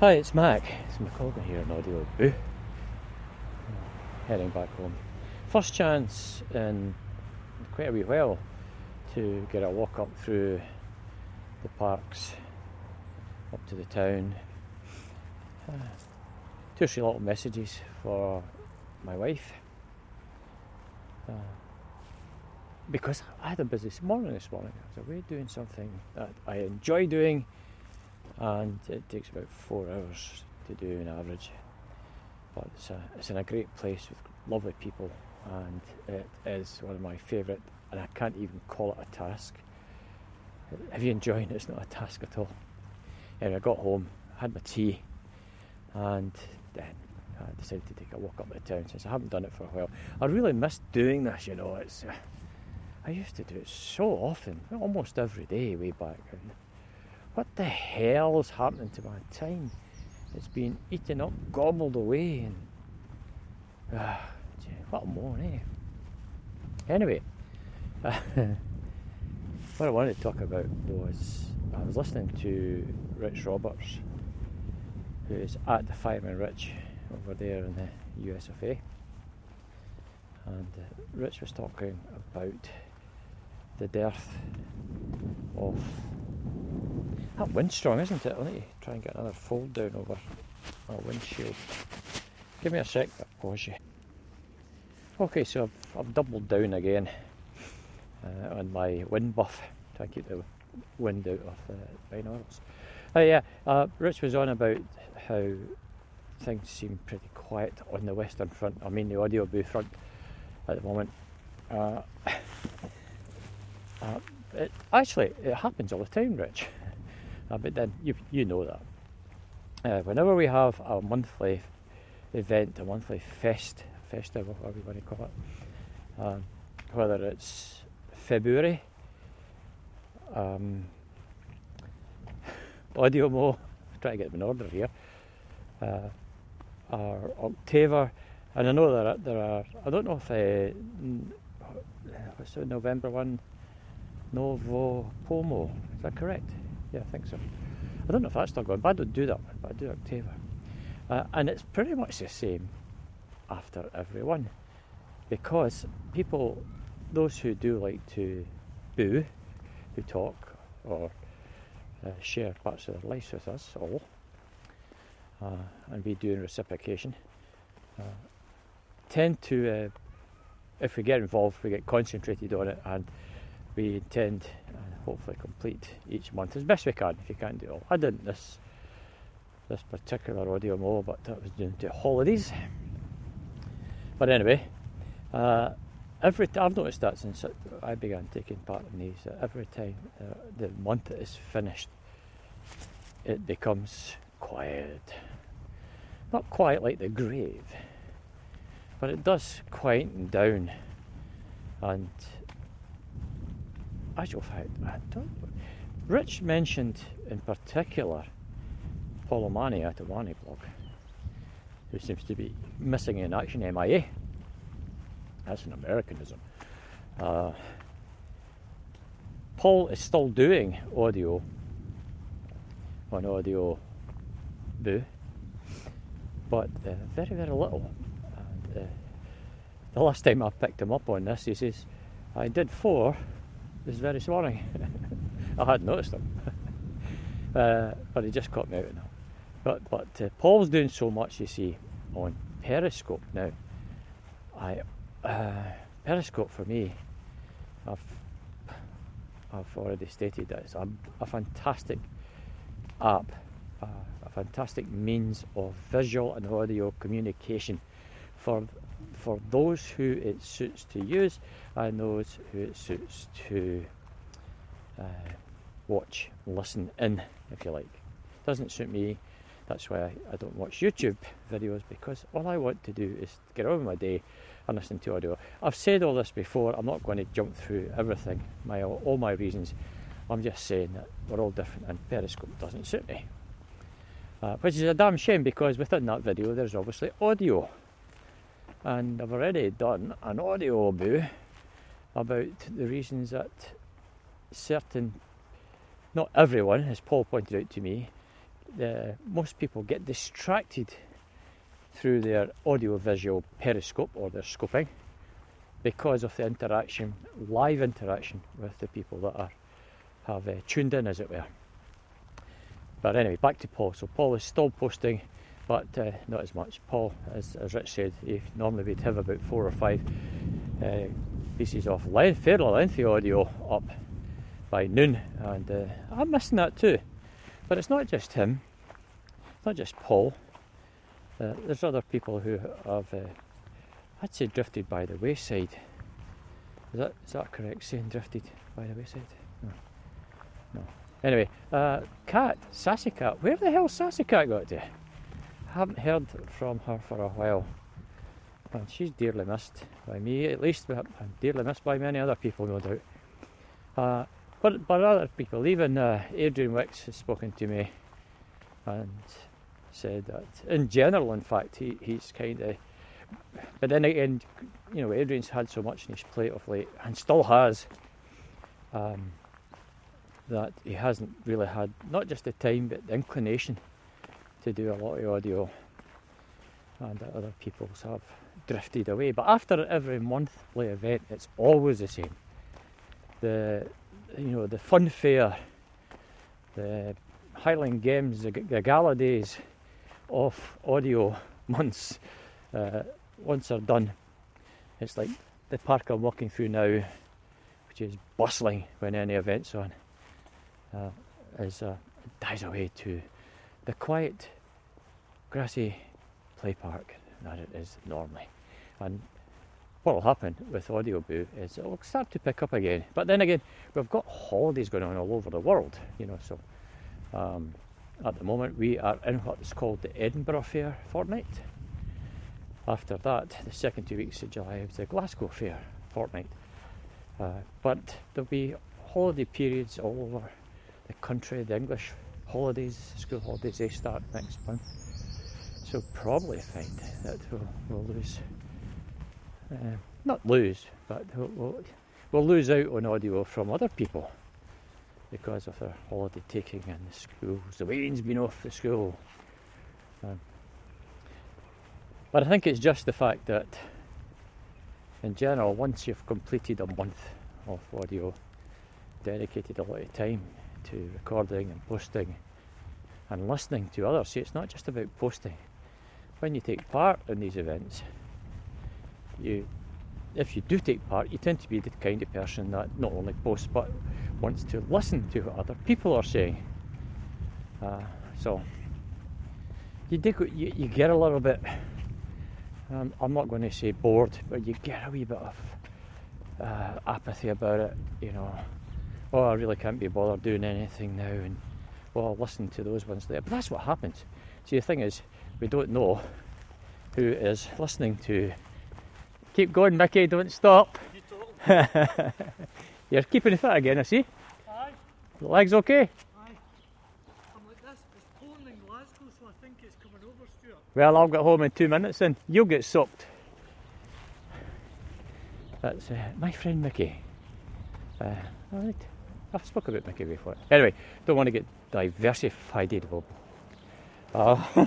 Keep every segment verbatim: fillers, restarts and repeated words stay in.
Hi, it's Mac. It's McColgan here in Audio Boo. Heading back home. First chance in quite a wee while to get a walk up through the parks, up to the town. Uh, two or three little messages for my wife. Uh, because I had a busy morning this morning. I was away doing something that I enjoy doing, and it takes about four hours to do on average. But it's, a, it's in a great place with lovely people, and it is one of my favourite, and I can't even call it a task. If you're enjoying it, it's not a task at all. Anyway, I got home, had my tea, and then I decided to take a walk up the town since I haven't done it for a while. I really miss doing this, you know. It's uh, I used to do it so often, almost every day way back. And what the hell is happening to my time? It's been eaten up, gobbled away, and uh, gee, what a moan, eh? Anyway, uh, what I wanted to talk about was I was listening to Rich Roberts, who is at the Fireman Rich over there in the U S of A, and uh, Rich was talking about the dearth of that wind's strong, isn't it? I'll need to try and get another fold down over our windshield. Give me a sec, I'll pause you. Okay, so I've, I've doubled down again uh, on my wind buff, trying to keep the wind out of the binoculars. Uh, yeah, uh, Rich was on about how things seem pretty quiet on the Western Front, I mean the Audio Boo front at the moment. Uh, uh, it, actually, it happens all the time, Rich. Uh, but then you you know that. Uh, whenever we have a monthly event, a monthly fest, festival, whatever you want to call it, um, whether it's February, um, Audio Mo, trying to get them in order here, uh, or October, and I know there are, there are I don't know if uh, what's the November one, Novo Pomo, is that correct? Yeah, I think so. I don't know if that's still going, but I don't do that one, but I do October. Uh, and it's pretty much the same after every one, because people, those who do like to boo, who talk or uh, share parts of their lives with us all, uh, and we do in reciprocation, uh, tend to, uh, if we get involved, we get concentrated on it, and we intend and hopefully complete each month as best we can, if you can't do it all. I didn't this this particular Audio Mo, but that was due to holidays. But anyway, uh, every t- I've noticed that since I began taking part in these, that every time uh, the month is finished, it becomes quiet. Not quiet like the grave, but it does quieten down. And actual fact, I don't. Rich mentioned in particular Paul O'Mahony at the O'Mahony blog, who seems to be missing in action, M I A. That's an Americanism. Uh, Paul is still doing audio on Audio Boo, but uh, very, very little. And, uh, the last time I picked him up on this, he says, I did four this very morning. I hadn't noticed him, uh, but he just caught me out now. But but uh, Paul's doing so much, you see, on Periscope now. I uh, Periscope for me, I've I've already stated that it's a, a fantastic app, uh, a fantastic means of visual and audio communication for for those who it suits to use and those who it suits to uh, watch, listen in, if you like. Doesn't suit me. That's why I, I don't watch YouTube videos, because all I want to do is get on with my day and listen to audio. I've said all this before. I'm not going to jump through everything, my all my reasons. I'm just saying that we're all different, and Periscope doesn't suit me, uh, which is a damn shame, because within that video there's obviously audio. And I've already done an Audio Boo about the reasons that certain, not everyone, as Paul pointed out to me, the, most people get distracted through their audio-visual periscope or their scoping because of the interaction, live interaction with the people that are have uh, tuned in, as it were. But anyway, back to Paul. So Paul is still posting, but uh, not as much. Paul, as, as Rich said, he normally would have about four or five uh, pieces of length, fairly lengthy audio up by noon, and uh, I'm missing that too. But it's not just him, it's not just Paul. Uh, there's other people who have, uh, I'd say, drifted by the wayside. Is that is that correct, saying drifted by the wayside? No. No. Anyway, uh, Cat, Sassy Cat, where the hell Sassy Cat got to? I haven't heard from her for a while. And she's dearly missed by me, at least, but dearly missed by many other people, no doubt. Uh, but, but other people, even uh, Adrian Wicks has spoken to me and said that, in general, in fact, he, he's kind of, but then again, you know, Adrian's had so much on his plate of late, and still has, um, that he hasn't really had, not just the time, but the inclination to do a lot of audio, and that other people's have drifted away. But after every monthly event, it's always the same. The, you know, the fun fair, the Highland Games, the, the gala days of audio months, uh, once they're done, it's like the park I'm walking through now, which is bustling when any event's on, uh, is uh, dies away to the quiet, grassy play park that it is normally. And what will happen with Audio Boo is it will start to pick up again. But then again, we've got holidays going on all over the world, you know. So um, at the moment, we are in what is called the Edinburgh Fair fortnight. After that, the second two weeks of July is the Glasgow Fair fortnight. Uh, but there'll be holiday periods all over the country. The English holidays, school holidays, they start next month. So probably find that we'll, we'll lose, uh, not lose, but we'll, we'll, we'll lose out on audio from other people because of their holiday taking in the schools. The rain's been off the school. Um, but I think it's just the fact that, in general, once you've completed a month of audio, dedicated a lot of time to recording and posting and listening to others. See, it's not just about posting. When you take part in these events, you, if you do take part, you tend to be the kind of person that not only posts but wants to listen to what other people are saying. Uh, so you, do, you, you get a little bit, um, I'm not going to say bored, but you get a wee bit of uh, apathy about it, you know. Oh, I really can't be bothered doing anything now, and well, I'll listen to those ones there. But that's what happens. See, the thing is, we don't know who is listening to. Keep going, Mickey, don't stop. You You're keeping fit again, I see. Aye. The legs okay? Aye. I'm like this. It's pouring in Glasgow, so I think it's coming over, Stuart. Well, I'll get home in two minutes and you'll get soaked. That's uh, my friend Mickey. Uh, all right. I've spoken about Mickey before. Anyway, don't want to get diversified. Uh,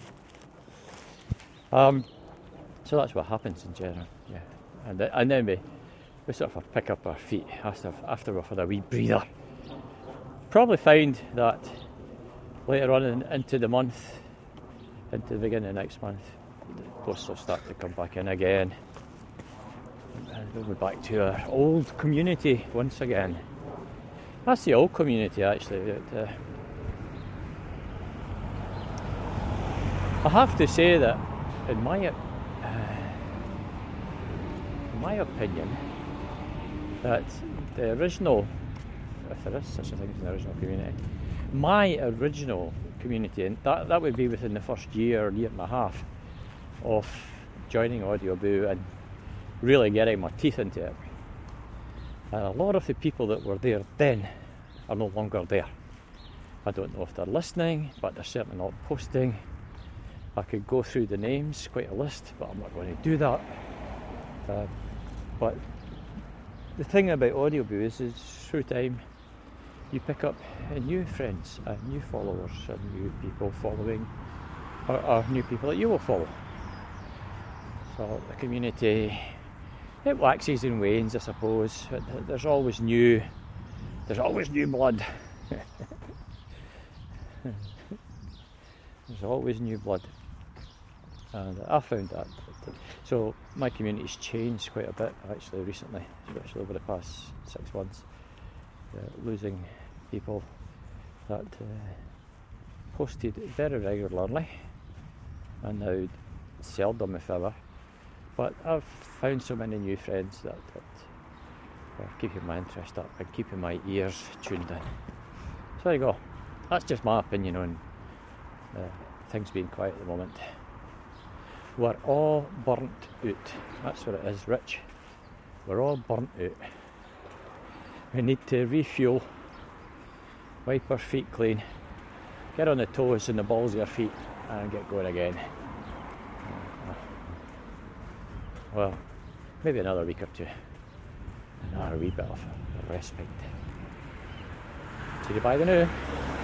um, so that's what happens in general, yeah. And, th- and then we, we sort of pick up our feet after, after we've had a wee breather. Probably find that later on in, into the month, into the beginning of next month, the posts will start to come back in again. And we'll be back to our old community once again. That's the old community, actually. That, uh, I have to say that, in my uh, in my opinion, that the original, if there is such a thing as an original community, my original community, and that, that would be within the first year or year and a half of joining Audio Boo and really getting my teeth into it. And a lot of the people that were there then are no longer there. I don't know if they're listening, but they're certainly not posting. I could go through the names, quite a list, but I'm not going to do that. Uh, but the thing about Audio Boo is, is through time, you pick up new friends and new followers and new people following, or, or new people that you will follow. So the community, it waxes and wanes, I suppose. There's always new, there's always new blood. There's always new blood, and I found that. So my community's changed quite a bit actually recently, especially over the past six months. Uh, losing people that uh, posted very regularly, and now seldom if ever. But I've found so many new friends that, that are keeping my interest up and keeping my ears tuned in. So there you go. That's just my opinion on uh, things being quiet at the moment. We're all burnt out. That's what it is, Rich. We're all burnt out. We need to refuel, wipe our feet clean, get on the toes and the balls of our feet and get going again. Well, maybe another week or two. Another wee bit of respite. See you by the new.